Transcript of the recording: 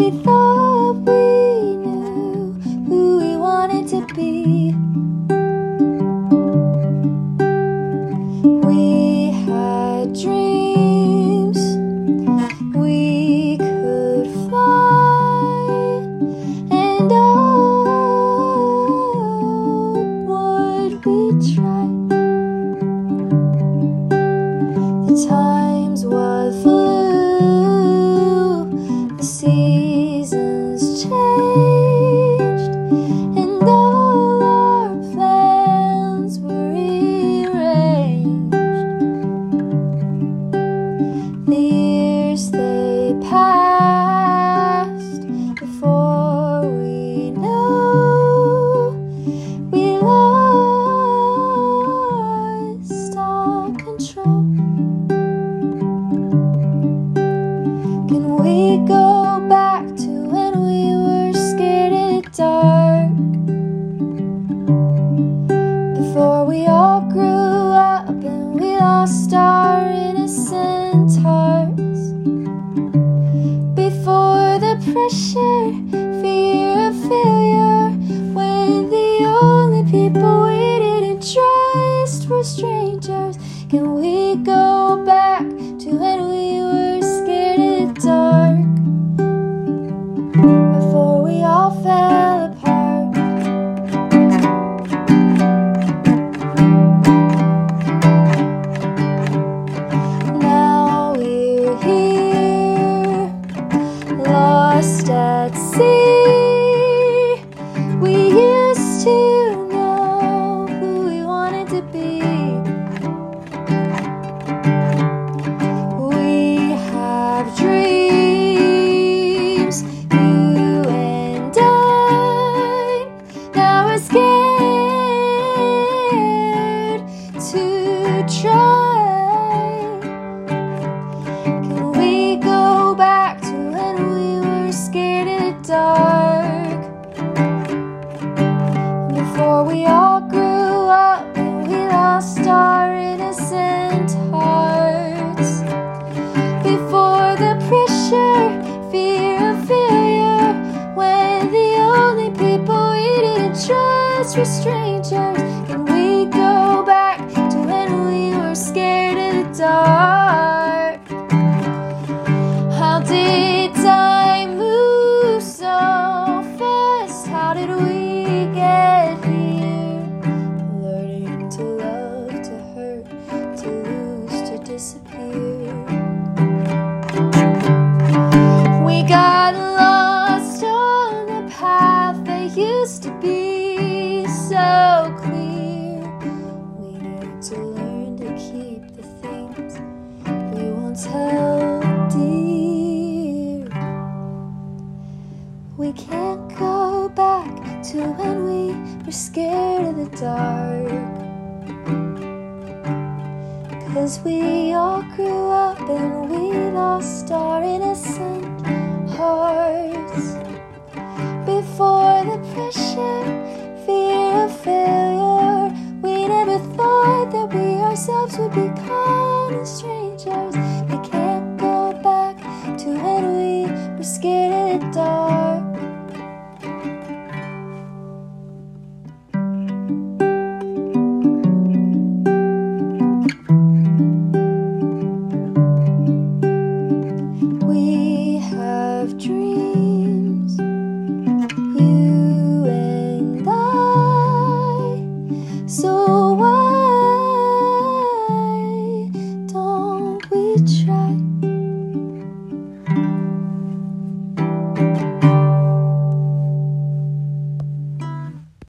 We thought we knew who we wanted to be. We had dreams, we could fly, and would we try? The times what flew, the seasons changed, and all our plans were rearranged. The years they passed before we knew we lost all control. Can we go back to when we were scared in the dark? Before we all grew up and we lost our innocent hearts. Before the pressure, fear of failure, when the only people we didn't trust were strangers. Can we go back to when we were scared in the dark? Before we all fell apart. Now we're here, lost at sea. We used to know who we wanted to be. We have dreams, you and I. Now we're scared to try. Can we go back to when we were scared in the dark? Before we all grew up and we lost our innocent hearts. Before the pressure, fear of failure, when the only people we didn't trust were strangers. Can we go back to when we were scared in the dark? How did time move so fast? How did we get here? Learning to love, to hurt, to lose, to disappear. We got lost on the path that used to be so clear. We need to learn to keep the things we once held dear. We can't go back to when we were scared of the dark. 'Cause we all grew up and we lost our innocent hearts. Before the pressure, fear of failure, we never thought that we ourselves would become strangers. We can't go back to when we were scared in the dark.